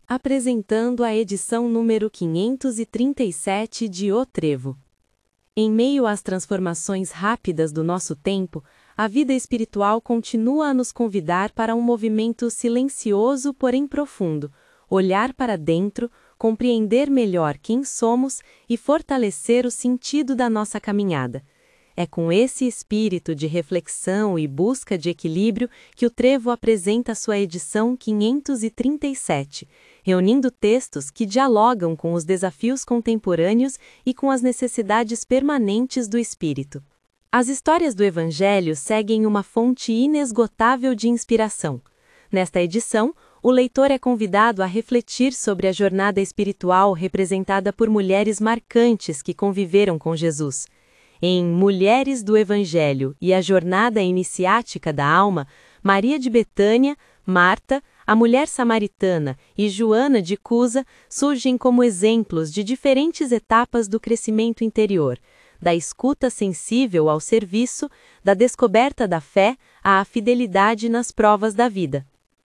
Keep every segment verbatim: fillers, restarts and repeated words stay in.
apresentando a edição número quinhentos e trinta e sete de O Trevo. Em meio às transformações rápidas do nosso tempo, a vida espiritual continua a nos convidar para um movimento silencioso, porém profundo, olhar para dentro, compreender melhor quem somos e fortalecer o sentido da nossa caminhada. É com esse espírito de reflexão e busca de equilíbrio que o Trevo apresenta sua edição quinhentos e trinta e sete, reunindo textos que dialogam com os desafios contemporâneos e com as necessidades permanentes do espírito. As histórias do Evangelho seguem uma fonte inesgotável de inspiração. Nesta edição, o leitor é convidado a refletir sobre a jornada espiritual representada por mulheres marcantes que conviveram com Jesus. Em Mulheres do Evangelho e a Jornada Iniciática da Alma, Maria de Betânia, Marta, a mulher samaritana e Joana de Cusa surgem como exemplos de diferentes etapas do crescimento interior, da escuta sensível ao serviço, da descoberta da fé à fidelidade nas provas da vida.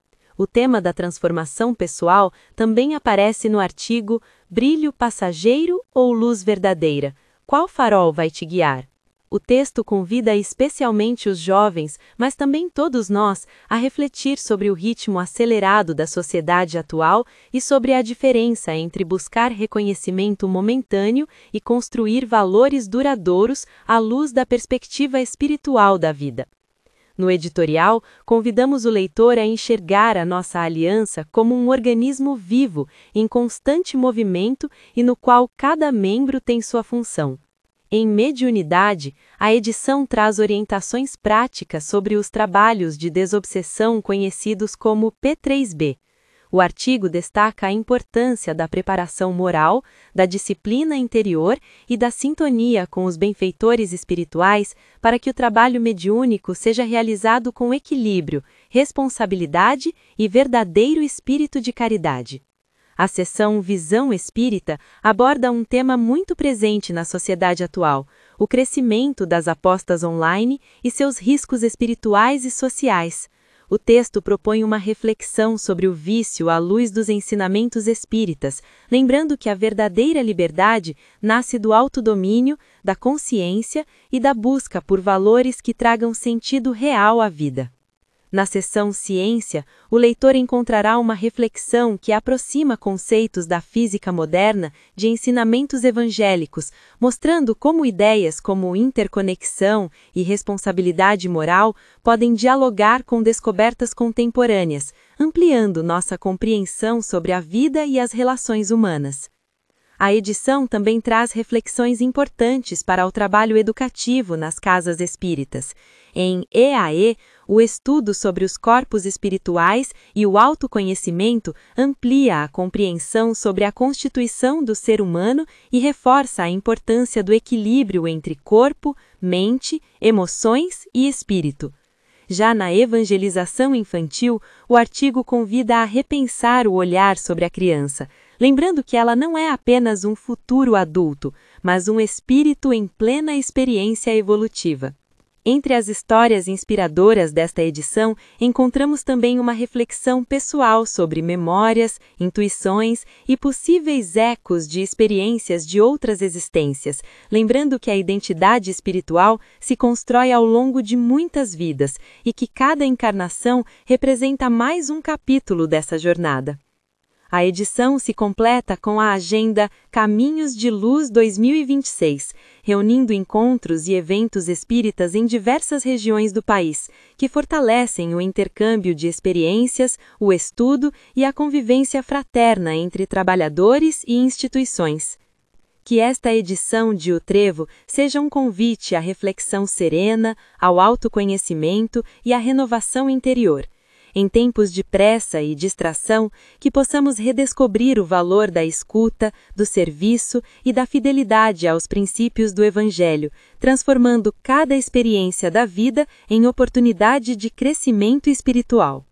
O tema da transformação pessoal também aparece no artigo Brilho Passageiro ou Luz Verdadeira? Qual farol vai te guiar? O texto convida especialmente os jovens, mas também todos nós, a refletir sobre o ritmo acelerado da sociedade atual e sobre a diferença entre buscar reconhecimento momentâneo e construir valores duradouros à luz da perspectiva espiritual da vida. No editorial, convidamos o leitor a enxergar a nossa aliança como um organismo vivo, em constante movimento e no qual cada membro tem sua função. Em Mediunidade, a edição traz orientações práticas sobre os trabalhos de desobsessão conhecidos como P três B. O artigo destaca a importância da preparação moral, da disciplina interior e da sintonia com os benfeitores espirituais para que o trabalho mediúnico seja realizado com equilíbrio, responsabilidade e verdadeiro espírito de caridade. A seção Visão Espírita aborda um tema muito presente na sociedade atual, o crescimento das apostas online e seus riscos espirituais e sociais. O texto propõe uma reflexão sobre o vício à luz dos ensinamentos espíritas, lembrando que a verdadeira liberdade nasce do autodomínio, da consciência e da busca por valores que tragam sentido real à vida. Na seção Ciência, o leitor encontrará uma reflexão que aproxima conceitos da física moderna de ensinamentos evangélicos, mostrando como ideias como interconexão e responsabilidade moral podem dialogar com descobertas contemporâneas, ampliando nossa compreensão sobre a vida e as relações humanas. A edição também traz reflexões importantes para o trabalho educativo nas casas espíritas. Em E A E, o estudo sobre os corpos espirituais e o autoconhecimento amplia a compreensão sobre a constituição do ser humano e reforça a importância do equilíbrio entre corpo, mente, emoções e espírito. Já na evangelização infantil, o artigo convida a repensar o olhar sobre a criança, lembrando que ela não é apenas um futuro adulto, mas um espírito em plena experiência evolutiva. Entre as histórias inspiradoras desta edição, encontramos também uma reflexão pessoal sobre memórias, intuições e possíveis ecos de experiências de outras existências, lembrando que a identidade espiritual se constrói ao longo de muitas vidas e que cada encarnação representa mais um capítulo dessa jornada. A edição se completa com a agenda Caminhos de Luz dois mil e vinte e seis, reunindo encontros e eventos espíritas em diversas regiões do país, que fortalecem o intercâmbio de experiências, o estudo e a convivência fraterna entre trabalhadores e instituições. Que esta edição de O Trevo seja um convite à reflexão serena, ao autoconhecimento e à renovação interior. Em tempos de pressa e distração, que possamos redescobrir o valor da escuta, do serviço e da fidelidade aos princípios do Evangelho, transformando cada experiência da vida em oportunidade de crescimento espiritual.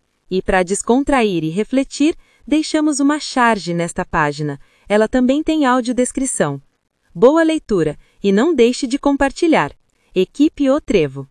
E para descontrair e refletir, deixamos uma charge nesta página. Ela também tem audiodescrição. Boa leitura e não deixe de compartilhar. Equipe O Trevo.